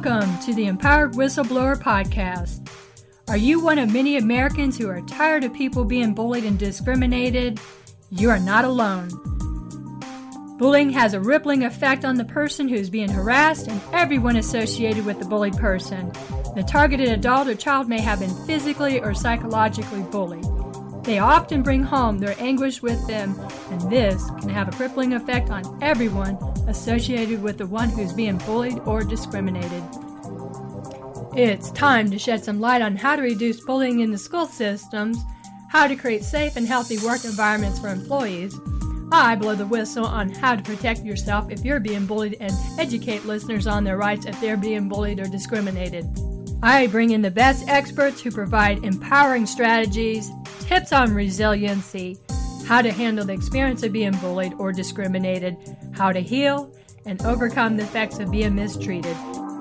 Welcome to the Empowered Whistleblower Podcast. Are you one of many Americans who are tired of people being bullied and discriminated? You are not alone. Bullying has a rippling effect on the person who is being harassed and everyone associated with the bullied person. The targeted adult or child may have been physically or psychologically bullied. They often bring home their anguish with them, and this can have a crippling effect on everyone associated with the one who's being bullied or discriminated. It's time to shed some light on how to reduce bullying in the school systems, how to create safe and healthy work environments for employees. I blow the whistle on how to protect yourself if you're being bullied and educate listeners on their rights if they're being bullied or discriminated. I bring in the best experts who provide empowering strategies, tips on resiliency, how to handle the experience of being bullied or discriminated, how to heal, and overcome the effects of being mistreated.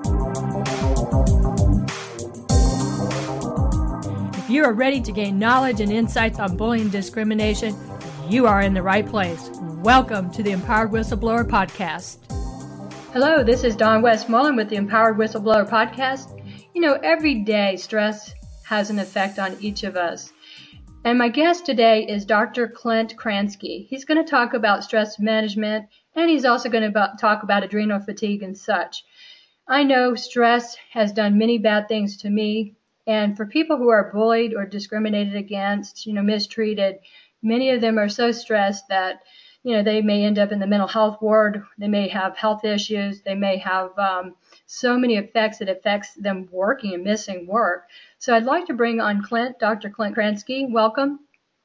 If you are ready to gain knowledge and insights on bullying and discrimination, you are in the right place. Welcome to the Empowered Whistleblower Podcast. Hello, this is Dawn Westmoreland with the Empowered Whistleblower Podcast. You know, every day stress has an effect on each of us. And my guest today is Dr. Clint Kransky. He's going to talk about stress management, and he's also going to talk about adrenal fatigue and such. I know stress has done many bad things to me, and for people who are bullied or discriminated against, mistreated, many of them are so stressed that, they may end up in the mental health ward. They may have health issues. They may have so many effects that affects them working and missing work. So I'd like to bring on Dr. Clint Kransky. Welcome.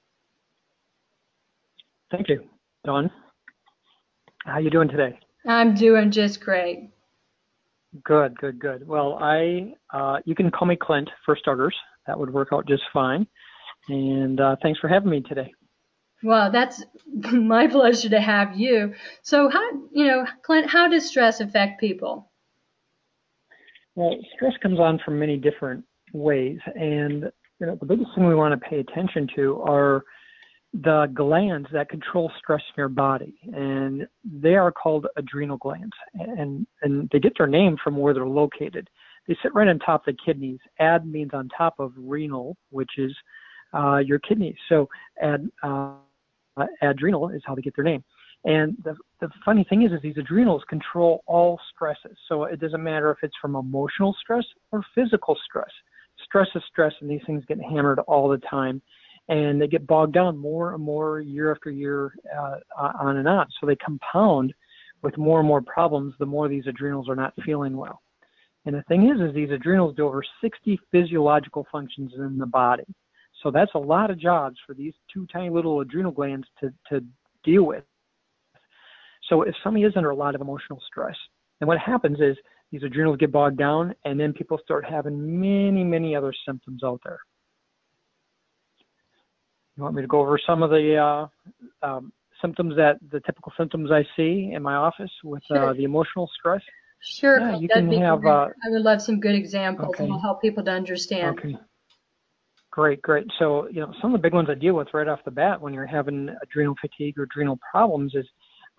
Thank you, Dawn. How you doing today? I'm doing just great. Good. Well, you can call me Clint for starters. That would work out just fine. And thanks for having me today. Well, that's my pleasure to have you. So Clint, how does stress affect people? Well, stress comes on from many different ways. And, the biggest thing we want to pay attention to are the glands that control stress in your body. And they are called adrenal glands. And they get their name from where they're located. They sit right on top of the kidneys. Ad means on top of renal, which is your kidneys. So adrenal is how they get their name. And the funny thing is these adrenals control all stresses. So it doesn't matter if it's from emotional stress or physical stress. Stress is stress, and these things get hammered all the time. And they get bogged down more and more year after year on and on. So they compound with more and more problems the more these adrenals are not feeling well. And the thing is these adrenals do over 60 physiological functions in the body. So that's a lot of jobs for these two tiny little adrenal glands to deal with. So if somebody is under a lot of emotional stress, then what happens is these adrenals get bogged down, and then people start having many, many other symptoms out there. You want me to go over some of the symptoms the typical symptoms I see in my office with Sure. The emotional stress? Sure. Yeah, you can have. I would love some good examples, Okay. and it'll help people to understand. Okay. Great. So, some of the big ones I deal with right off the bat when you're having adrenal fatigue or adrenal problems is,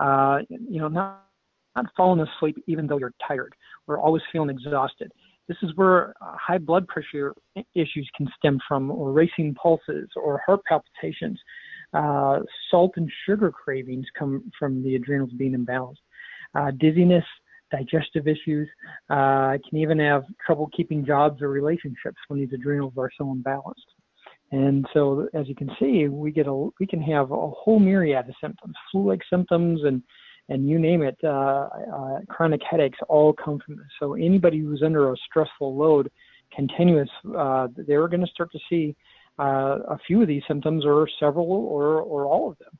not falling asleep even though you're tired. We're always feeling exhausted. This is where high blood pressure issues can stem from, or racing pulses, or heart palpitations. Salt and sugar cravings come from the adrenals being imbalanced. Dizziness, digestive issues, can even have trouble keeping jobs or relationships when these adrenals are so imbalanced. And so, as you can see, we can have a whole myriad of symptoms, flu-like symptoms, and you name it, chronic headaches all come from this. So anybody who's under a stressful load, continuous, they're going to start to see a few of these symptoms, or several, or all of them.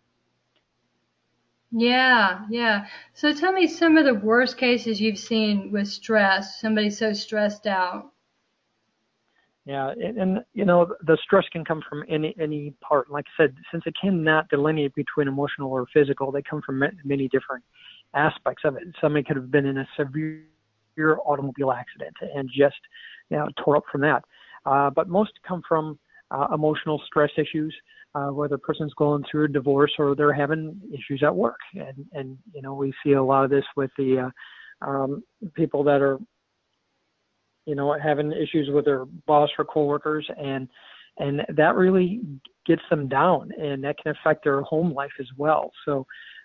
Yeah. So tell me some of the worst cases you've seen with stress, somebody so stressed out. Yeah, and the stress can come from any part. Like I said, since it cannot delineate between emotional or physical, they come from many different aspects of it. Somebody could have been in a severe automobile accident and just tore up from that. But most come from emotional stress issues, whether a person's going through a divorce or they're having issues at work. And we see a lot of this with the people that are having issues with their boss or coworkers, and that really gets them down, and that can affect their home life as well. So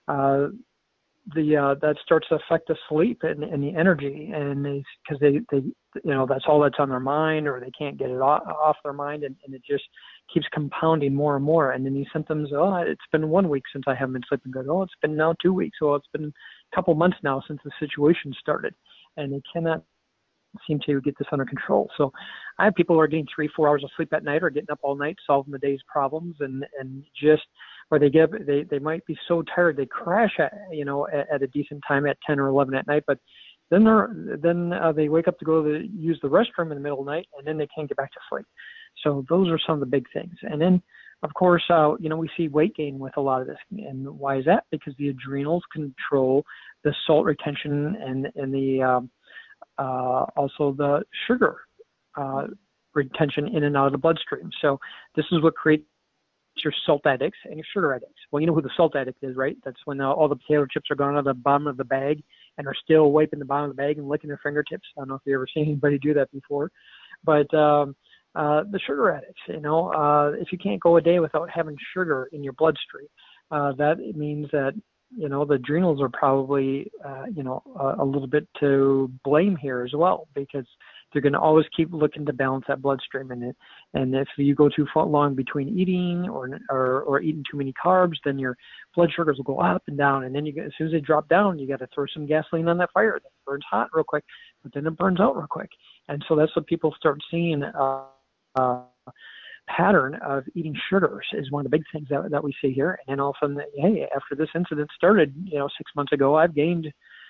that starts to affect the sleep and the energy, and because they that's all that's on their mind, or they can't get it off their mind, and it just keeps compounding more and more. And then these symptoms, it's been 1 week since I haven't been sleeping good. It's been now 2 weeks. It's been a couple months now since the situation started, and they cannot seem to get this under control. So I have people who are getting 3-4 hours of sleep at night, or getting up all night solving the day's problems, and just, or they might be so tired they crash at a decent time at 10 or 11 at night, but then they wake up to go to use the restroom in the middle of the night, and then they can't get back to sleep. So those are some of the big things. And then, of course, we see weight gain with a lot of this. And why is that? Because the adrenals control the salt retention and the also the sugar retention in and out of the bloodstream. So this is what creates your salt addicts and your sugar addicts. Well, you know who the salt addict is, right? That's when all the potato chips are gone out of the bottom of the bag and are still wiping the bottom of the bag and licking their fingertips. I don't know if you've ever seen anybody do that before, but the sugar addicts, if you can't go a day without having sugar in your bloodstream, that means that the adrenals are probably, a little bit to blame here as well, because they're going to always keep looking to balance that bloodstream. And if you go too long between eating or eating too many carbs, then your blood sugars will go up and down. And then as soon as they drop down, you got to throw some gasoline on that fire. That burns hot real quick, but then it burns out real quick. And so that's what people start seeing. Pattern of eating sugars is one of the big things that we see here. And then all of a sudden, hey, after this incident started, 6 months ago, I've gained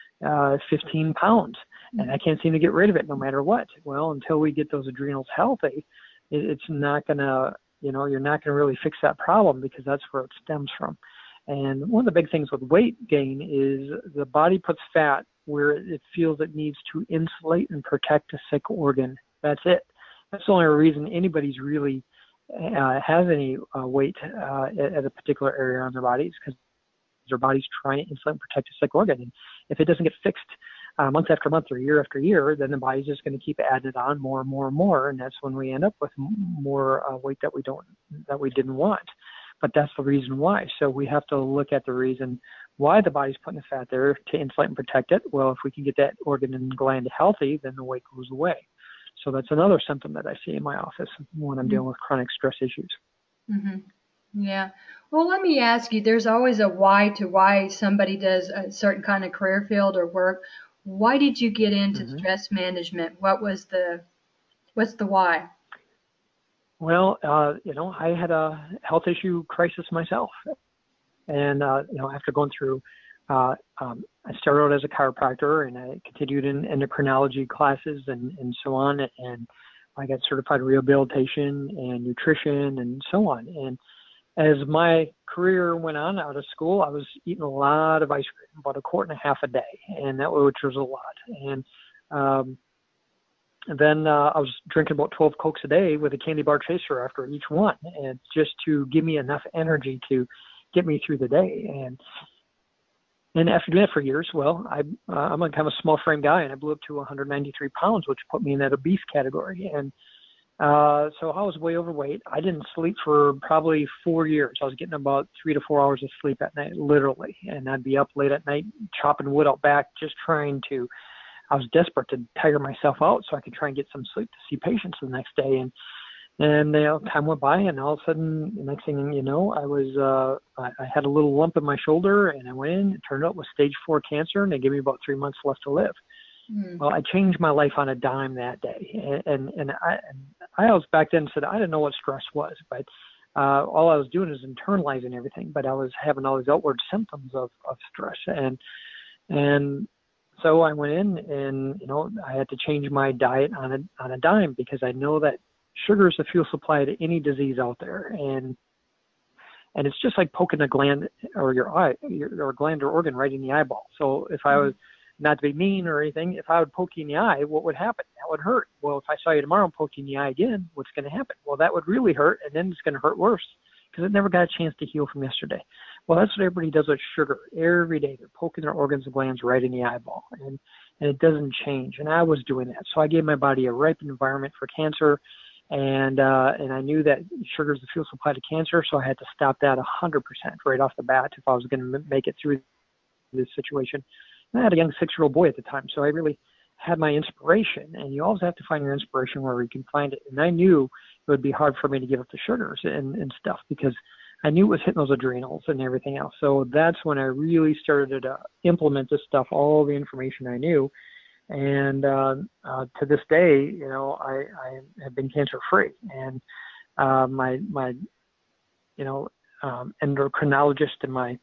15 pounds, and I can't seem to get rid of it no matter what. Well, until we get those adrenals healthy, it's not gonna, you're not gonna really fix that problem, because that's where it stems from. And one of the big things with weight gain is the body puts fat where it feels it needs to insulate and protect a sick organ. That's it. That's the only reason anybody's really has any weight at a particular area on their body, is because their body's trying to insulate and protect a sick organ. And if it doesn't get fixed month after month or year after year, then the body's just going to keep adding it on more and more and more, and that's when we end up with more weight that we didn't want. But that's the reason why. So we have to look at the reason why the body's putting the fat there to insulate and protect it. Well, if we can get that organ and gland healthy, then the weight goes away. So that's another symptom that I see in my office when I'm dealing with chronic stress issues. Mm-hmm. Yeah. Well, let me ask you, there's always a why to why somebody does a certain kind of career field or work. Why did you get into stress management? What's the why? Well, I had a health issue crisis myself. And, after going through, I started out as a chiropractor, and I continued in endocrinology classes and so on. And I got certified rehabilitation and nutrition and so on. And as my career went on out of school, I was eating a lot of ice cream, about 1.5 quarts a day, which was a lot. And then I was drinking about 12 Cokes a day with a candy bar chaser after each one, and just to give me enough energy to get me through the day. And after doing that for years, well, I'm a kind of a small frame guy, and I blew up to 193 pounds, which put me in that obese category. And so I was way overweight. I didn't sleep for probably 4 years. I was getting about 3 to 4 hours of sleep at night, literally. And I'd be up late at night chopping wood out back, just I was desperate to tire myself out so I could try and get some sleep to see patients the next day. And time went by, and all of a sudden, the next thing you know, I had a little lump in my shoulder, and I went in. It turned out it was stage 4 cancer, and they gave me about 3 months left to live. Well, I changed my life on a dime that day. And I was back then said I didn't know what stress was, but all I was doing is internalizing everything. But I was having all these outward symptoms of stress, and so I went in, and I had to change my diet on a dime, because I know that sugar is the fuel supply to any disease out there, and it's just like poking a gland or your eye, or gland or organ right in the eyeball. So if I was, not to be mean or anything, if I would poke you in the eye, what would happen? That would hurt. Well, if I saw you tomorrow and poked you in the eye again, what's going to happen? Well, that would really hurt, and then it's going to hurt worse, because it never got a chance to heal from yesterday. Well, that's what everybody does with sugar. Every day they're poking their organs and glands right in the eyeball. and it doesn't change. And I was doing that. So I gave my body a ripe environment for cancer. And I knew that sugar is the fuel supply to cancer, so I had to stop that 100% right off the bat if I was going to make it through this situation. And I had a young 6-year-old boy at the time, so I really had my inspiration. And you always have to find your inspiration wherever you can find it. And I knew it would be hard for me to give up the sugars and stuff because I knew it was hitting those adrenals and everything else. So that's when I really started to implement this stuff, all the information I knew. And to this day, you know, I have been cancer free, and my endocrinologist and my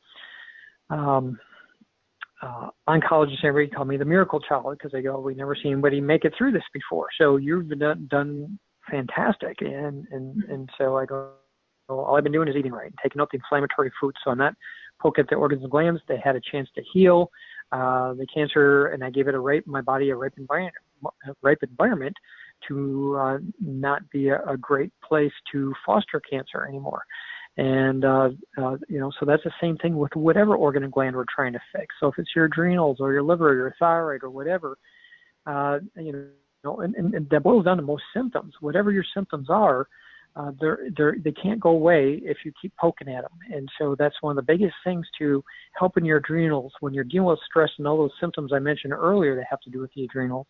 oncologist, everybody call me the miracle child because they go, we never seen anybody make it through this before. So you've done fantastic, and so I go, well, all I've been doing is eating right, and taking out the inflammatory foods. So I'm not poking at the organs and glands. They had a chance to heal. The cancer, and I gave it my body a ripe environment to not be a great place to foster cancer anymore. And, you know, so that's the same thing with whatever organ and gland we're trying to fix. So if it's your adrenals or your liver or your thyroid or whatever, you know, and that boils down to most symptoms. Whatever your symptoms are, they can't go away if you keep poking at them. And so that's one of the biggest things to helping your adrenals when you're dealing with stress and all those symptoms I mentioned earlier that have to do with the adrenals.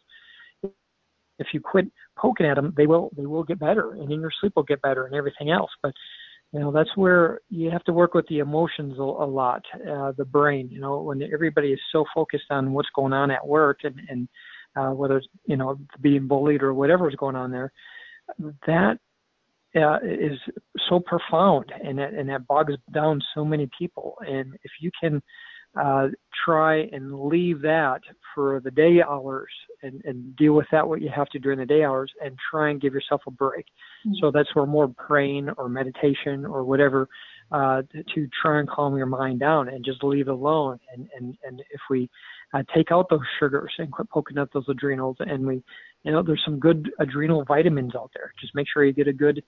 If you quit poking at them, they will get better, and then your sleep will get better and everything else. But you know, that's where you have to work with the emotions a lot, the brain. You know, when everybody is so focused on what's going on at work and whether it's, you know, being bullied or whatever is going on there, that is so profound, and that bogs down so many people. And if you can try and leave that for the day hours and deal with that, what you have to during the day hours, and try and give yourself a break. Mm-hmm. So that's where more praying or meditation or whatever to try and calm your mind down and just leave it alone. And if we take out those sugars and quit poking at those adrenals, and we, you know, there's some good adrenal vitamins out there. Just make sure you get a good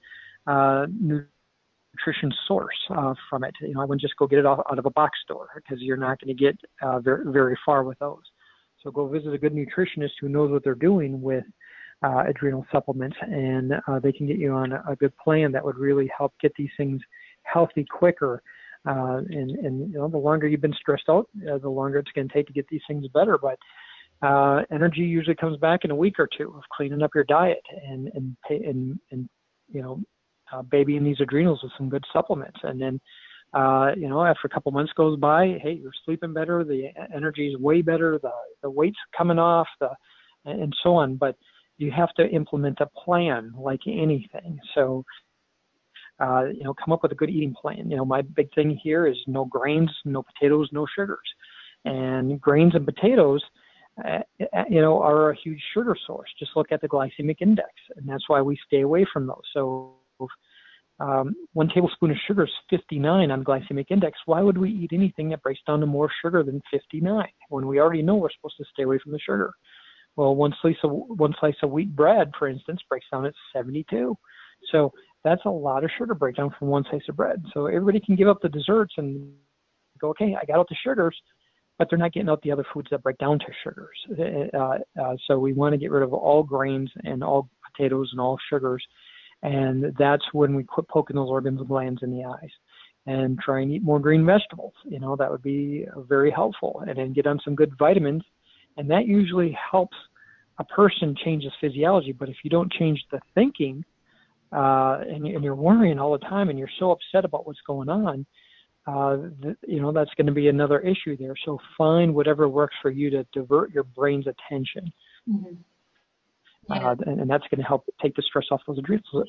nutrition source from it. You know, I wouldn't just go get it out of a box store because you're not going to get very, very far with those. So go visit a good nutritionist who knows what they're doing with adrenal supplements, and they can get you on a good plan that would really help get these things healthy quicker. And you know, the longer you've been stressed out, the longer it's going to take to get these things better. But energy usually comes back in a week or two of cleaning up your diet and you know, babying these adrenals with some good supplements. And then, you know, after a couple months goes by, hey, you're sleeping better, the energy is way better, the weight's coming off, and so on. But you have to implement a plan like anything. So, you know, come up with a good eating plan. You know, my big thing here is no grains, no potatoes, no sugars. And grains and potatoes, you know, are a huge sugar source. Just look at the glycemic index, and that's why we stay away from those. So 1 tablespoon of sugar is 59 on glycemic index. Why would we eat anything that breaks down to more sugar than 59 when we already know we're supposed to stay away from the sugar? Well, one slice of wheat bread, for instance, breaks down at 72. So that's a lot of sugar breakdown from one slice of bread. So everybody can give up the desserts and go, okay, I got out the sugars, but they're not getting out the other foods that break down to sugars. So we want to get rid of all grains and all potatoes and all sugars. And that's when we quit poking those organs and glands in the eyes and try and eat more green vegetables. You know, that would be very helpful. And then get on some good vitamins. And that usually helps a person change his physiology. But if you don't change the thinking, and you're worrying all the time and you're so upset about what's going on, you know, that's going to be another issue there. So find whatever works for you to divert your brain's attention. Mm-hmm. Yeah. And that's going to help take the stress off those adrenals.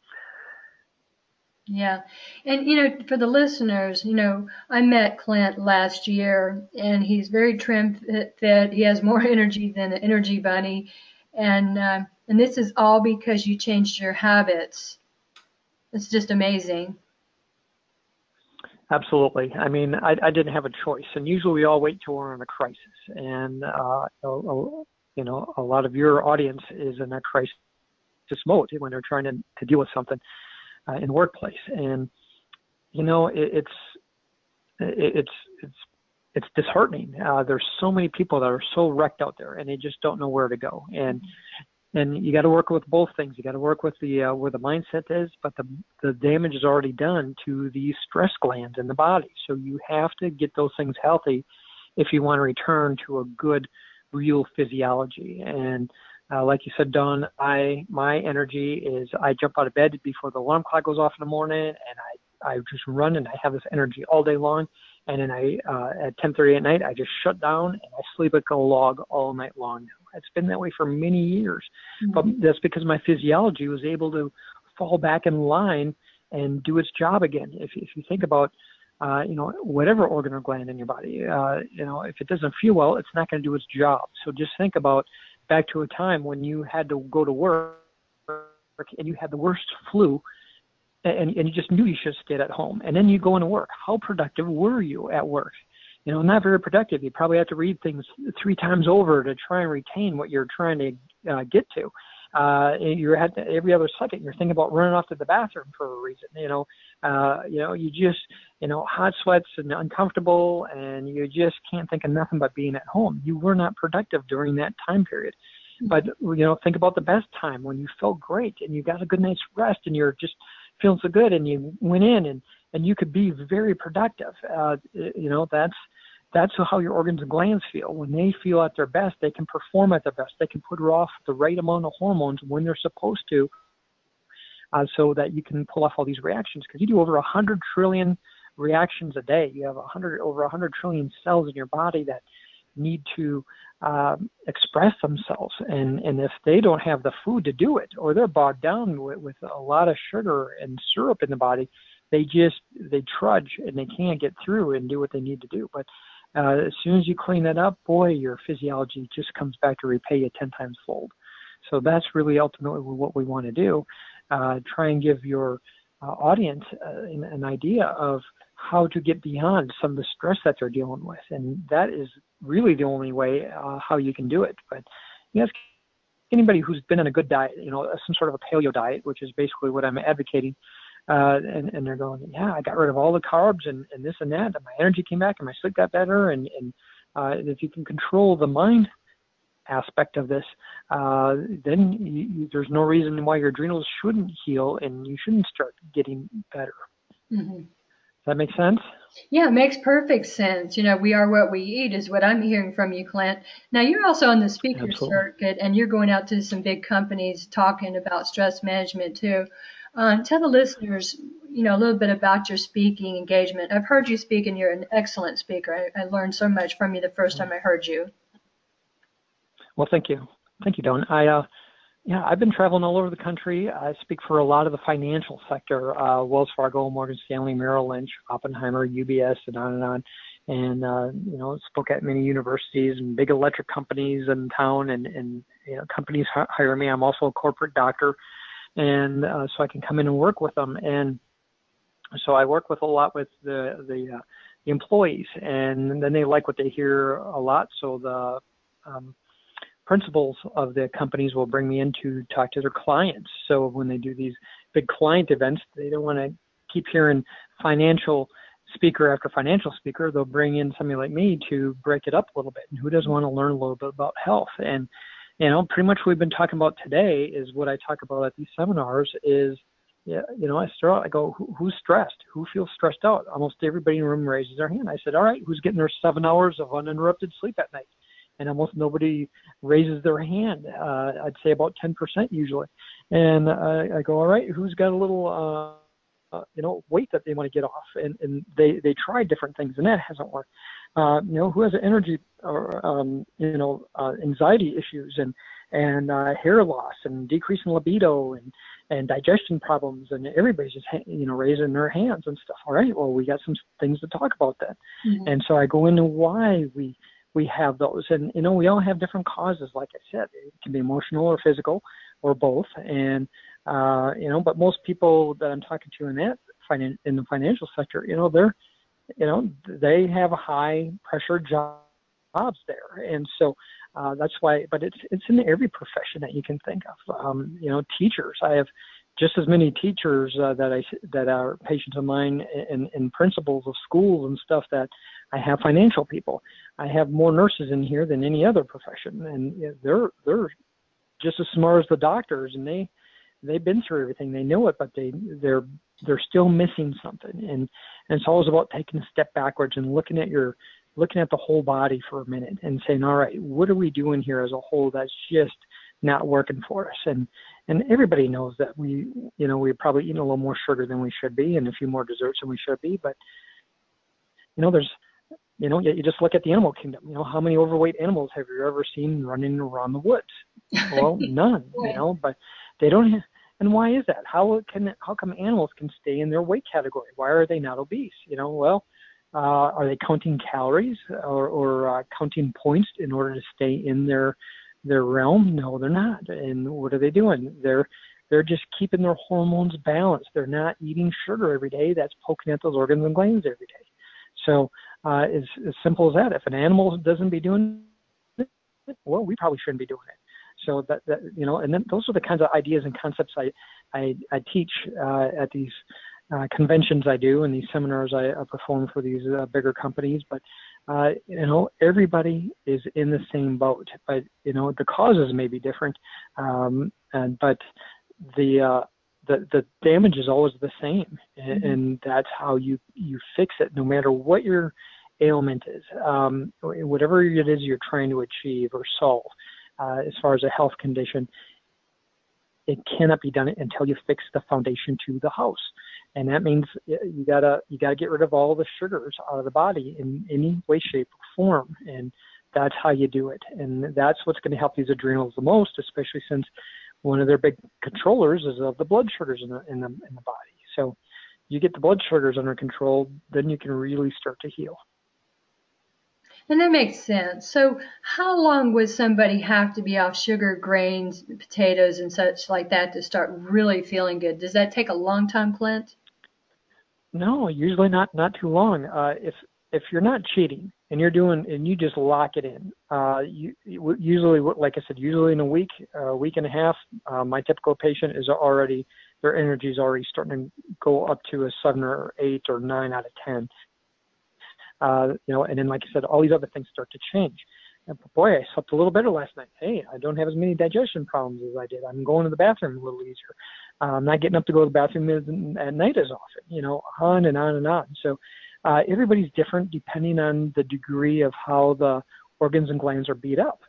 Yeah. And, you know, for the listeners, you know, I met Clint last year, and he's very trim fit. He has more energy than an energy bunny. And this is all because you changed your habits. It's just amazing. Absolutely. I mean, I didn't have a choice. And usually we all wait till we're in a crisis. And, you know, a lot of your audience is in a crisis mode when they're trying to deal with something in the workplace. And, you know, it's it's disheartening. There's so many people that are so wrecked out there, and they just don't know where to go. And you got to work with both things. You got to work with the where the mindset is, but the damage is already done to the stress glands in the body. So you have to get those things healthy if you want to return to a good, real physiology. And like you said, Dawn, my energy is I jump out of bed before the alarm clock goes off in the morning, and I just run, and I have this energy all day long. And then at 10:30 at night, I just shut down and I sleep like a log all night long now. It's been that way for many years, but that's because my physiology was able to fall back in line and do its job again. If you think about, whatever organ or gland in your body, if it doesn't feel well, it's not going to do its job. So just think about back to a time when you had to go to work and you had the worst flu, and you just knew you should have stayed at home. And then you go into work. How productive were you at work? Not very productive. You probably have to read things 3 times over to try and retain what you're trying to get to. You're at every other second you're thinking about running off to the bathroom for a reason. You just hot sweats and uncomfortable, and you just can't think of nothing but being at home. You were not productive during that time period. But think about the best time when you felt great and you got a good night's rest and you're just feeling so good, and you went in and you could be very productive. That's how your organs and glands feel. When they feel at their best, they can perform at their best. They can put off the right amount of hormones when they're supposed to, so that you can pull off all these reactions. Because you do over 100 trillion reactions a day. You have over 100 trillion cells in your body that need to express themselves, and if they don't have the food to do it, or they're bogged down with a lot of sugar and syrup in the body, they trudge and they can't get through and do what they need to do. But as soon as you clean that up, boy, your physiology just comes back to repay you 10 times fold. So that's really ultimately what we want to do. Try and give your audience an idea of how to get beyond some of the stress that they're dealing with. And that is really the only way how you can do it. But ask anybody who's been on a good diet, some sort of a paleo diet, which is basically what I'm advocating. And they're going, yeah, I got rid of all the carbs and this and that, and my energy came back and my sleep got better. And if you can control the mind aspect of this, then there's no reason why your adrenals shouldn't heal and you shouldn't start getting better. Mm-hmm. Does that make sense? Yeah, it makes perfect sense. We are what we eat is what I'm hearing from you, Clint. Now, you're also on the speaker circuit, and you're going out to some big companies talking about stress management too. Tell the listeners, a little bit about your speaking engagement. I've heard you speak, and you're an excellent speaker. I learned so much from you the first time I heard you. Well, thank you. Thank you, Dawn. I've been traveling all over the country. I speak for a lot of the financial sector, Wells Fargo, Morgan Stanley, Merrill Lynch, Oppenheimer, UBS, and on and on. And, spoke at many universities and big electric companies in town, and companies hire me. I'm also a corporate doctor, and so I can come in and work with them. And so I work with a lot with the employees, and then they like what they hear a lot. So the principals of the companies will bring me in to talk to their clients. So when they do these big client events, they don't want to keep hearing financial speaker after financial speaker. They'll bring in somebody like me to break it up a little bit. And who doesn't want to learn a little bit about health? And, pretty much what we've been talking about today is what I talk about at these seminars is, I start out, I go, who's stressed? Who feels stressed out? Almost everybody in the room raises their hand. I said, all right, who's getting their 7 hours of uninterrupted sleep at night? And almost nobody raises their hand. I'd say about 10% usually. And I go, all right, who's got a little, weight that they want to get off? And they try different things, and that hasn't worked. Who has energy or, anxiety issues and hair loss and decrease in libido and digestion problems, and everybody's just, raising their hands and stuff. All right, well, we got some things to talk about that. Mm-hmm. And so I go into why we have those. And, we all have different causes, like I said. It can be emotional or physical or both. And, but most people that I'm talking to in the financial sector, they have a high pressure jobs there. And so that's why, but it's in every profession that you can think of. Teachers, I have just as many teachers that are patients of mine and principals of schools and stuff that I have financial people. I have more nurses in here than any other profession, and they're just as smart as the doctors, and they've been through everything. They know it, but they're still missing something. And it's always about taking a step backwards and looking at the whole body for a minute and saying, all right, what are we doing here as a whole that's just not working for us? And everybody knows that we're probably eating a little more sugar than we should be and a few more desserts than we should be. But, you just look at the animal kingdom. How many overweight animals have you ever seen running around the woods? Well, none, but they don't have. And why is that? How come animals can stay in their weight category? Why are they not obese? Are they counting calories or counting points in order to stay in their realm? No, they're not. And what are they doing? They're just keeping their hormones balanced. They're not eating sugar every day. That's poking at those organs and glands every day. So it's as simple as that. If an animal doesn't be doing it, well, we probably shouldn't be doing it. So that and then those are the kinds of ideas and concepts I teach at these conventions I do and these seminars I perform for these bigger companies. But everybody is in the same boat. But the causes may be different, but the damage is always the same, and that's how you fix it, no matter what your ailment is, whatever it is you're trying to achieve or solve. As far as a health condition, it cannot be done until you fix the foundation to the house, and that means you gotta get rid of all the sugars out of the body in any way, shape, or form, and that's how you do it. And that's what's going to help these adrenals the most, especially since one of their big controllers is of the blood sugars in the body. So you get the blood sugars under control, then you can really start to heal. And that makes sense. So how long would somebody have to be off sugar, grains, potatoes, and such like that to start really feeling good? Does that take a long time, Clint? No, usually not too long. If you're not cheating and you just lock it in, usually, like I said, usually in a week and a half, my typical patient is already, their energy is already starting to go up to a 7 or 8 or 9 out of 10. And then, like I said, all these other things start to change. And boy, I slept a little better last night. Hey, I don't have as many digestion problems as I did. I'm going to the bathroom a little easier. I'm not getting up to go to the bathroom at night as often, on and on and on. So everybody's different depending on the degree of how the organs and glands are beat up.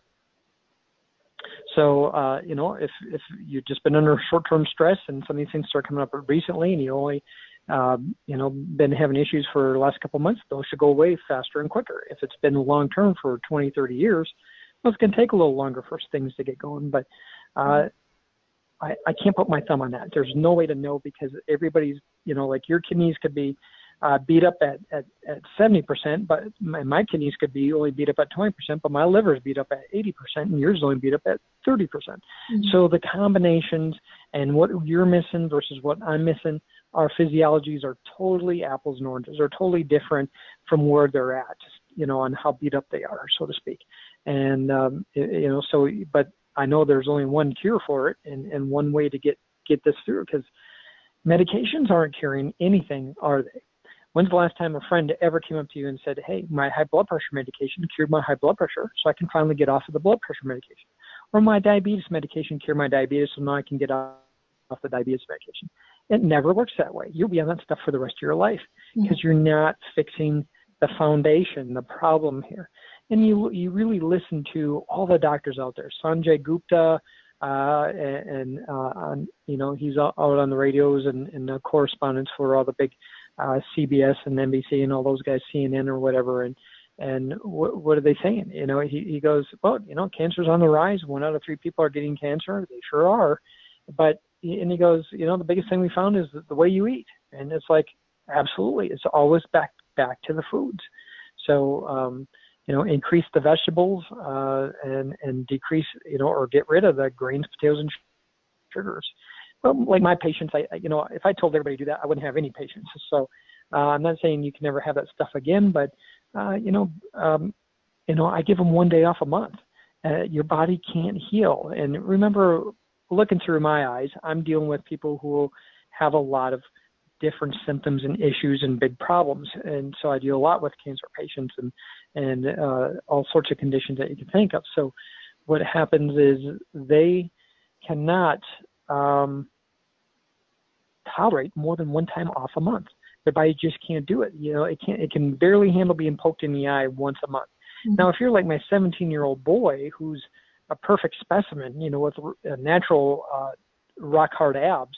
So, if you've just been under short-term stress and some of these things start coming up recently and you only been having issues for the last couple of months, those should go away faster and quicker. If it's been long-term for 20, 30 years, well, it's going to take a little longer for things to get going. But I can't put my thumb on that. There's no way to know because everybody's, like your kidneys could be beat up at 70%, but my kidneys could be only beat up at 20%, but my liver is beat up at 80%, and yours is only beat up at 30%. Mm-hmm. So the combinations and what you're missing versus what I'm missing, our physiologies are totally apples and oranges. They're totally different from where they're at, on how beat up they are, so to speak. And, but I know there's only one cure for it and one way to get this through, because medications aren't curing anything, are they? When's the last time a friend ever came up to you and said, hey, my high blood pressure medication cured my high blood pressure, so I can finally get off of the blood pressure medication? Or my diabetes medication cured my diabetes, so now I can get off the diabetes medication? It never works that way. You'll be on that stuff for the rest of your life because you're not fixing the foundation, the problem here. And you really listen to all the doctors out there. Sanjay Gupta, he's out on the radios and the correspondents for all the big CBS and NBC and all those guys, CNN or whatever. And what are they saying? He goes, well, cancer's on the rise. 1 out of 3 people are getting cancer. They sure are. And he goes, the biggest thing we found is the way you eat. And it's like, absolutely. It's always back to the foods. So, increase the vegetables and decrease, or get rid of the grains, potatoes, and sugars. Well, like my patients, if I told everybody to do that, I wouldn't have any patients. So I'm not saying you can never have that stuff again, but, I give them 1 day off a month. Your body can't heal. And remember, looking through my eyes, I'm dealing with people who have a lot of different symptoms and issues and big problems. And so I deal a lot with cancer patients and all sorts of conditions that you can think of. So what happens is they cannot tolerate more than one time off a month. Their body just can't do it. It can barely handle being poked in the eye once a month. Mm-hmm. Now, if you're like my 17-year-old boy who's a perfect specimen, with a natural rock hard abs,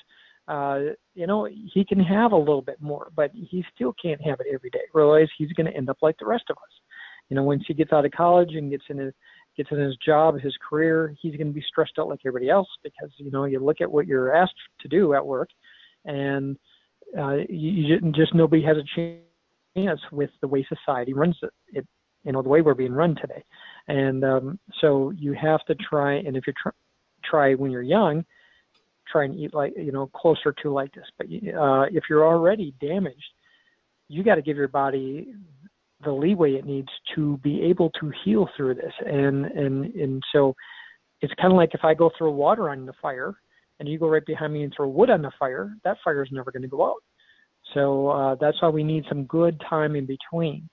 he can have a little bit more, but he still can't have it every day. Otherwise, he's going to end up like the rest of us. Once he gets out of college and gets in his job, his career, he's going to be stressed out like everybody else because, you look at what you're asked to do at work, and nobody has a chance with the way society runs it, the way we're being run today. And so you have to try, and if you try when you're young, try and eat like, closer to like this. But if you're already damaged, you got to give your body the leeway it needs to be able to heal through this. And so it's kind of like if I go throw water on the fire and you go right behind me and throw wood on the fire, that fire is never going to go out. So that's why we need some good time in between.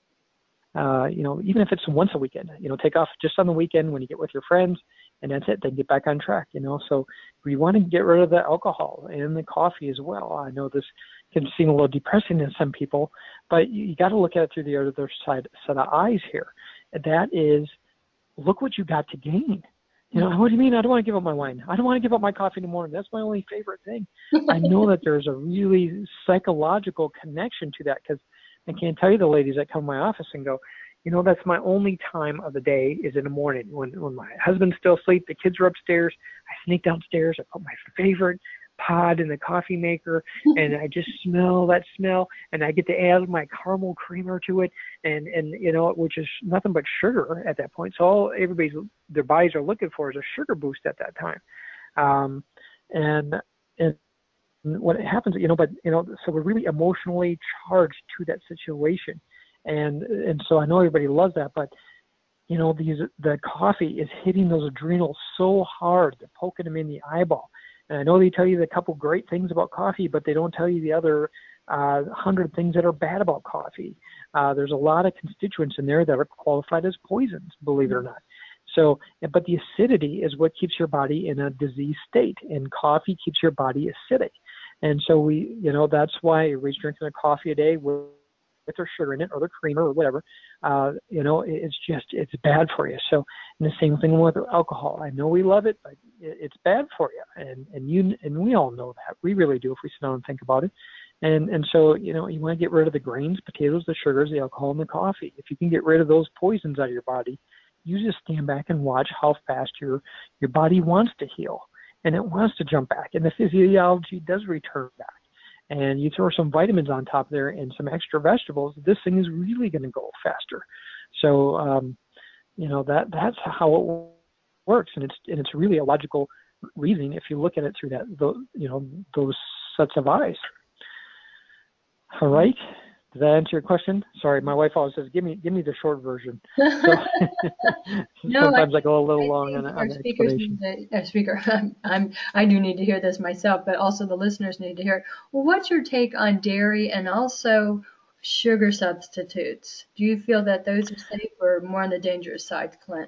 Even if it's once a weekend, take off just on the weekend when you get with your friends, and that's it. Then get back on track, So we want to get rid of the alcohol and the coffee as well. I know this can seem a little depressing to some people, but you got to look at it through the other set of eyes here. That is, look what you got to gain. What do you mean? I don't want to give up my wine. I don't want to give up my coffee in the morning. That's my only favorite thing. I know that there's a really psychological connection to that, because I can't tell you the ladies that come to my office and go, that's my only time of the day is in the morning when my husband's still asleep, the kids are upstairs. I sneak downstairs, I put my favorite pod in the coffee maker, and I just smell that smell, and I get to add my caramel creamer to it, and which is nothing but sugar at that point. So all their bodies are looking for is a sugar boost at that time. And what happens, so we're really emotionally charged to that situation. And so I know everybody loves that, but, the coffee is hitting those adrenals so hard. They're poking them in the eyeball. And I know they tell you a couple great things about coffee, but they don't tell you the other 100 things that are bad about coffee. There's a lot of constituents in there that are qualified as poisons, believe it or not. So, but the acidity is what keeps your body in a disease state, and coffee keeps your body acidic. And so that's why everybody's drinking a coffee a day with their sugar in it or their creamer or whatever. It's bad for you. So, and the same thing with alcohol. I know we love it, but it's bad for you. And we all know that. We really do if we sit down and think about it. And so, you want to get rid of the grains, potatoes, the sugars, the alcohol, and the coffee. If you can get rid of those poisons out of your body, you just stand back and watch how fast your body wants to heal. And it wants to jump back. And the physiology does return back. And you throw some vitamins on top there and some extra vegetables, this thing is really going to go faster. So, that's how it works. And it's really a logical reasoning if you look at it through those sets of eyes. All right. Does that answer your question? Sorry, my wife always says, "Give me the short version." So, No, sometimes I go a little long on our speakers I do need to hear this myself, but also the listeners need to hear it. Well, what's your take on dairy and also sugar substitutes? Do you feel that those are safe or more on the dangerous side, Clint?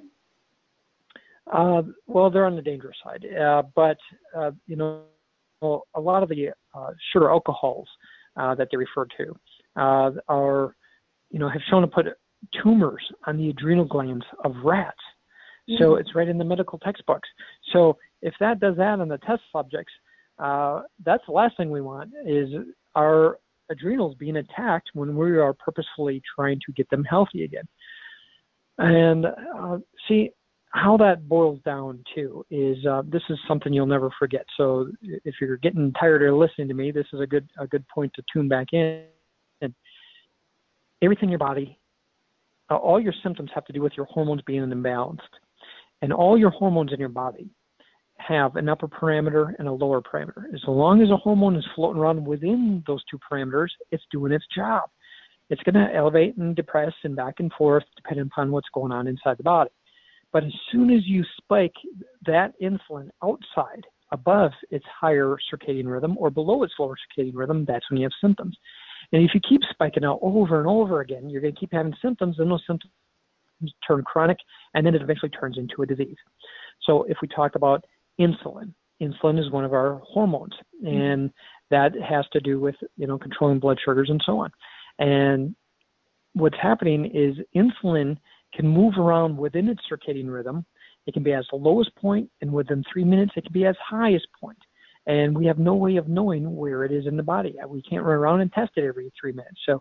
Well, they're on the dangerous side, but a lot of the sugar alcohols that they refer to are, have shown to put tumors on the adrenal glands of rats. Mm-hmm. So it's right in the medical textbooks. So if that does that on the test subjects, that's the last thing we want is our adrenals being attacked when we are purposefully trying to get them healthy again. And see, how that boils down to is this is something you'll never forget. So if you're getting tired of listening to me, this is a good point to tune back in. And everything in your body, all your symptoms have to do with your hormones being imbalanced. And all your hormones in your body have an upper parameter and a lower parameter. As long as a hormone is floating around within those two parameters, it's doing its job. It's going to elevate and depress and back and forth depending upon what's going on inside the body. But as soon as you spike that insulin outside, above its higher circadian rhythm or below its lower circadian rhythm, that's when you have symptoms. And if you keep spiking out over and over again, you're going to keep having symptoms, and those symptoms turn chronic, and then it eventually turns into a disease. So if we talk about insulin is one of our hormones, and that has to do with, controlling blood sugars and so on. And what's happening is insulin can move around within its circadian rhythm. It can be as the lowest point, and within 3 minutes, it can be as highest point. And we have no way of knowing where it is in the body. We can't run around and test it every 3 minutes. So,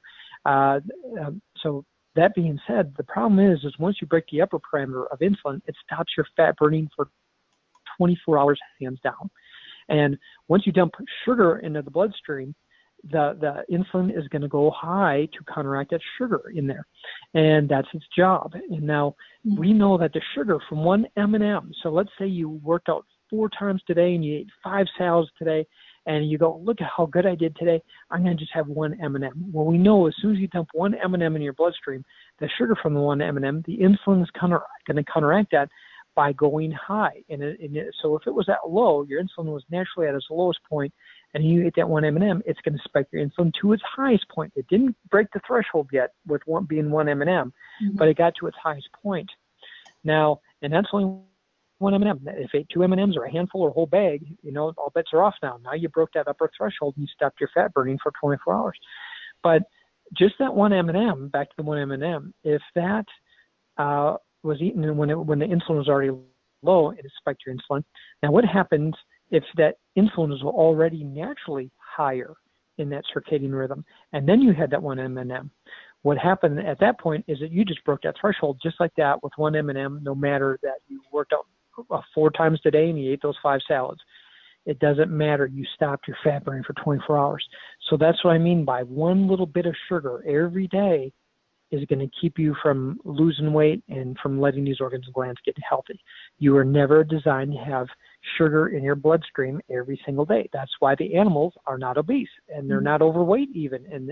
so that being said, the problem is once you break the upper parameter of insulin, it stops your fat burning for 24 hours, hands down. And once you dump sugar into the bloodstream, the insulin is going to go high to counteract that sugar in there, and that's its job. And now we know that the sugar from one M&M, so let's say you worked out 4 times today and you ate 5 salads today, and you go, look at how good I did today, I'm going to just have one M&M. Well, we know as soon as you dump one M&M in your bloodstream, the sugar from the one M&M, the insulin is going to counteract that by going high. So if it was at low, your insulin was naturally at its lowest point, and you ate that one M&M, it's going to spike your insulin to its highest point. It didn't break the threshold yet with being one M&M, but it got to its highest point. Now, and that's only one M&M. If you ate 2 M&Ms or a handful or a whole bag, all bets are off now. Now you broke that upper threshold and you stopped your fat burning for 24 hours. But just that one M&M, back to the one M&M, if that was eaten when the insulin was already low, it spiked your insulin. Now, what happens if that insulin is already naturally higher in that circadian rhythm, and then you had that one M&M? What happened at that point is that you just broke that threshold just like that with one M&M, no matter that you worked out 4 times today and you ate those 5 salads. It doesn't matter. You stopped your fat burning for 24 hours. So that's what I mean by one little bit of sugar every day is going to keep you from losing weight and from letting these organs and glands get healthy. You are never designed to have sugar in your bloodstream every single day. That's why the animals are not obese, and they're not overweight even in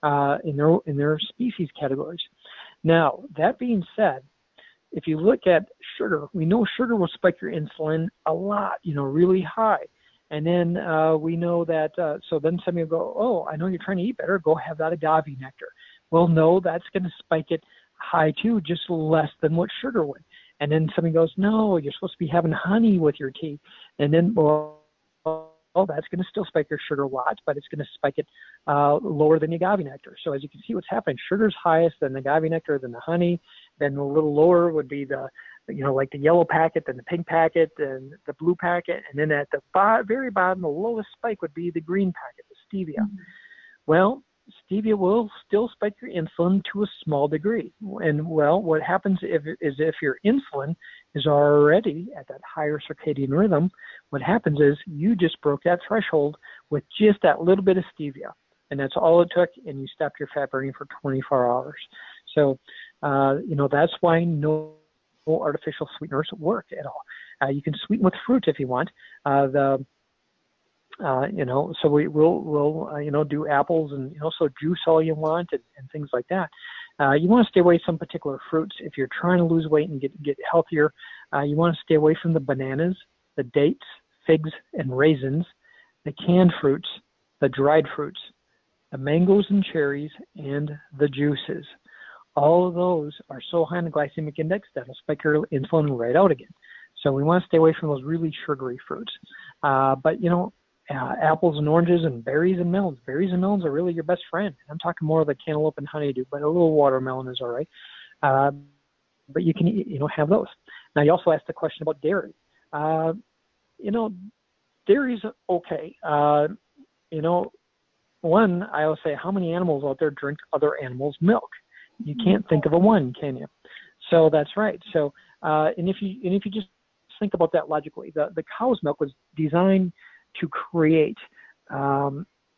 their species categories. Now, that being said, if you look at sugar, we know sugar will spike your insulin a lot, really high. And then we know that, so then somebody will go, oh, I know you're trying to eat better, go have that agave nectar. Well, no, that's going to spike it high too, just less than what sugar would. And then somebody goes, no, you're supposed to be having honey with your tea. And then, well, that's going to still spike your sugar lots, but it's going to spike it lower than the agave nectar. So as you can see what's happening, sugar's highest, then the agave nectar, then the honey, then a little lower would be the, like the yellow packet, then the pink packet, then the blue packet, and then at the very bottom, the lowest spike would be the green packet, the stevia. Well, stevia will still spike your insulin to a small degree. And, well, what happens if your insulin is already at that higher circadian rhythm, what happens is you just broke that threshold with just that little bit of stevia. And that's all it took, and you stopped your fat burning for 24 hours. So, that's why no artificial sweeteners work at all. You can sweeten with fruit if you want. So we'll do apples and, so juice all you want and things like that. You want to stay away from some particular fruits. If you're trying to lose weight and get healthier, you want to stay away from the bananas, the dates, figs, and raisins, the canned fruits, the dried fruits, the mangoes and cherries, and the juices. All of those are so high in the glycemic index that it'll spike your insulin right out again. So we want to stay away from those really sugary fruits. But apples and oranges and berries and melons. Berries and melons are really your best friend. I'm talking more of the cantaloupe and honeydew, but a little watermelon is all right. But you can, have those. Now, you also asked the question about dairy. Dairy's okay. One, I always say, how many animals out there drink other animals' milk? You can't think of a one, can you? So that's right. So, and if you just think about that logically, the cow's milk was designed to create a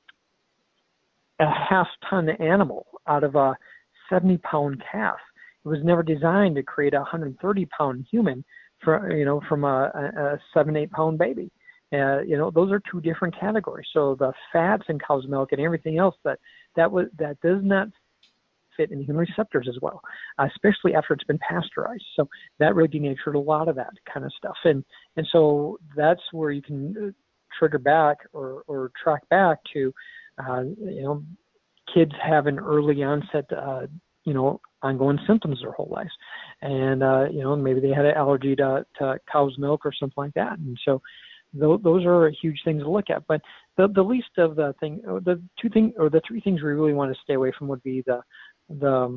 half-ton animal out of a 70-pound calf. It was never designed to create a 130-pound human from a 7-8-pound baby. Those are 2 different categories. So the fats in cow's milk and everything else that does not fit in human receptors as well, especially after it's been pasteurized. So that really denatured a lot of that kind of stuff. And so that's where you can trigger back or track back to, kids have an early onset, ongoing symptoms their whole lives. And, maybe they had an allergy to cow's milk or something like that. And so those are huge things to look at. But the least of the thing, the three things we really want to stay away from would be the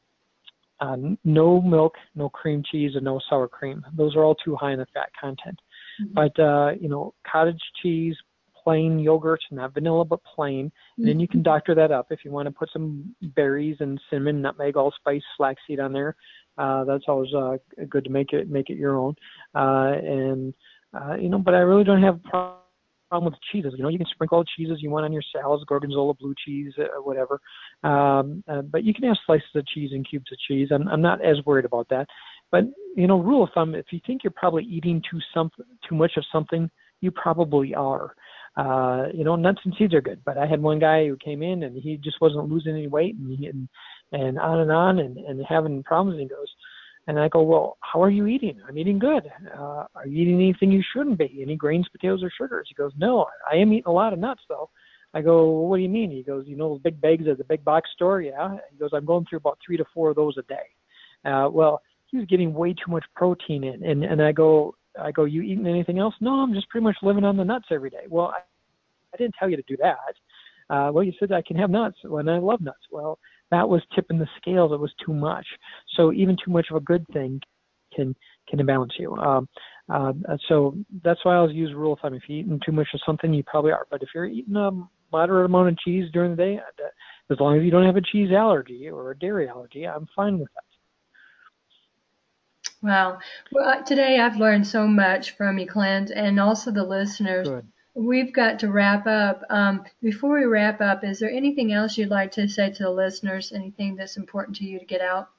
no milk, no cream cheese, and no sour cream. Those are all too high in the fat content. Mm-hmm. But, cottage cheese, plain yogurt, not vanilla, but plain. And then you can doctor that up if you want to put some berries and cinnamon, nutmeg, allspice, flaxseed on there. That's always good to make it your own. But I really don't have a problem with cheeses. You can sprinkle all the cheeses you want on your salads, gorgonzola, blue cheese, or whatever. But you can have slices of cheese and cubes of cheese. I'm not as worried about that. But, rule of thumb, if you think you're probably eating too much of something, you probably are. Nuts and seeds are good, but I had one guy who came in and he just wasn't losing any weight and on and having problems. And he goes, and I go, well, how are you eating? I'm eating good. Are you eating anything you shouldn't be? Any grains, potatoes, or sugars? He goes, no, I am eating a lot of nuts though. I go, well, what do you mean? He goes, those big bags at the big box store? Yeah. He goes, I'm going through about 3 to 4 of those a day. Well, he was getting way too much protein in. And I go, you eating anything else? No, I'm just pretty much living on the nuts every day. Well, I didn't tell you to do that. Well, you said I can have nuts when I love nuts. Well, that was tipping the scales. It was too much. So even too much of a good thing can imbalance you. So that's why I always use rule of thumb. If you're eating too much of something, you probably are. But if you're eating a moderate amount of cheese during the day, as long as you don't have a cheese allergy or a dairy allergy, I'm fine with that. Wow. Well, today I've learned so much from you, Clint, and also the listeners. Good. We've got to wrap up. Before we wrap up, is there anything else you'd like to say to the listeners, anything that's important to you to get out?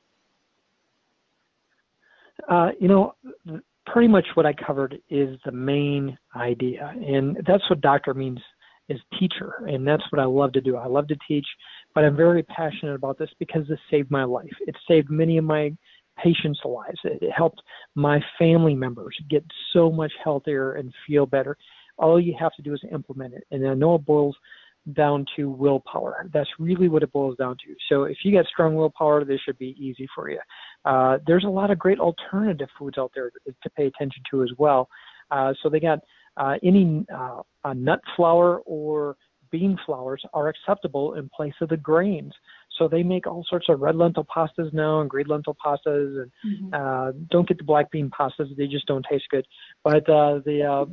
Pretty much what I covered is the main idea. And that's what doctor means, is teacher. And that's what I love to do. I love to teach, but I'm very passionate about this because this saved my life. It saved many of my patients' lives. It helped my family members get so much healthier and feel better. All you have to do is implement it. And I know it boils down to willpower. That's really what it boils down to. So if you got strong willpower, this should be easy for you. There's a lot of great alternative foods out there to pay attention to as well. So they got any nut flour or bean flours are acceptable in place of the grains. So they make all sorts of red lentil pastas now and green lentil pastas, and don't get the black bean pastas; they just don't taste good. But the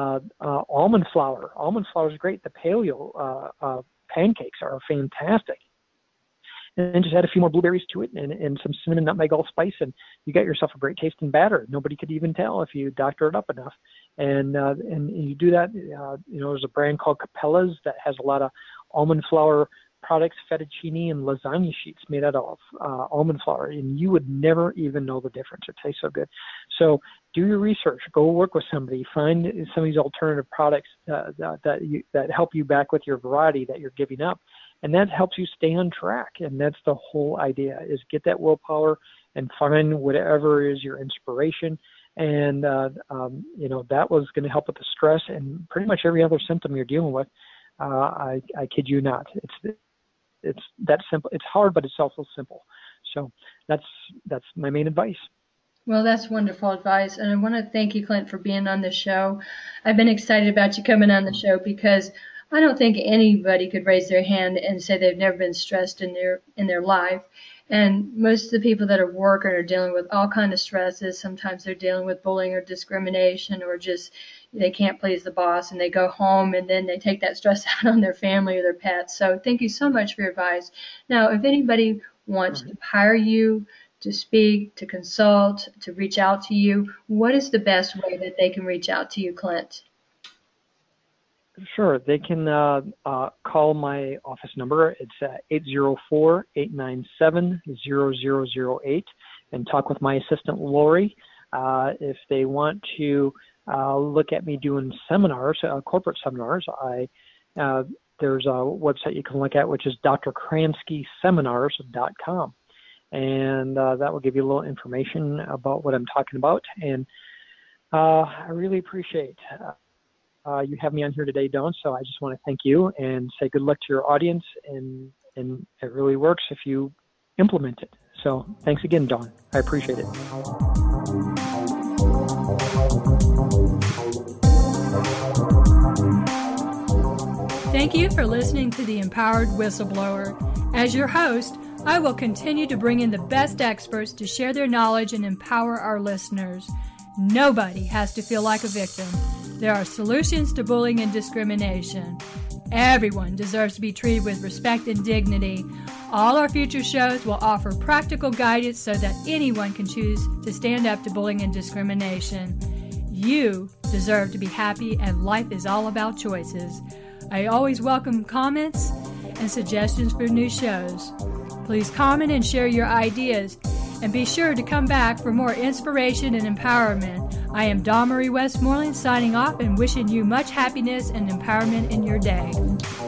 almond flour is great. The paleo pancakes are fantastic. And then just add a few more blueberries to it and some cinnamon, nutmeg, allspice, and you got yourself a great tasting batter. Nobody could even tell if you doctor it up enough. And you do that. There's a brand called Capella's that has a lot of almond flour products, fettuccine and lasagna sheets made out of almond flour, and you would never even know the difference. It tastes so good. So do your research. Go work with somebody. Find some of these alternative products that help you back with your variety that you're giving up. And that helps you stay on track. And that's the whole idea, is get that willpower and find whatever is your inspiration. And, that was going to help with the stress and pretty much every other symptom you're dealing with. I kid you not. It's that simple. It's hard, but it's also simple. So that's my main advice. Well, that's wonderful advice. And I want to thank you, Clint, for being on the show. I've been excited about you coming on the show because I don't think anybody could raise their hand and say they've never been stressed in their life. And most of the people that are working are dealing with all kinds of stresses. Sometimes they're dealing with bullying or discrimination, or just they can't please the boss and they go home and then they take that stress out on their family or their pets. So thank you so much for your advice. Now, if anybody wants to hire you, to speak, to consult, to reach out to you, what is the best way that they can reach out to you, Clint? Sure. They can call my office number. It's 804-897-0008 and talk with my assistant, Lori. If they want to look at me doing seminars, corporate seminars, I there's a website you can look at, which is drkramskyseminars.com. And that will give you a little information about what I'm talking about. And I really appreciate you have me on here today, Dawn. So I just want to thank you and say good luck to your audience. And it really works if you implement it. So thanks again, Dawn. I appreciate it. Thank you for listening to The Empowered Whistleblower. As your host, I will continue to bring in the best experts to share their knowledge and empower our listeners. Nobody has to feel like a victim. There are solutions to bullying and discrimination. Everyone deserves to be treated with respect and dignity. All our future shows will offer practical guidance so that anyone can choose to stand up to bullying and discrimination. You deserve to be happy, and life is all about choices. I always welcome comments and suggestions for new shows. Please comment and share your ideas, and be sure to come back for more inspiration and empowerment. I am Dawn Marie Westmoreland signing off and wishing you much happiness and empowerment in your day.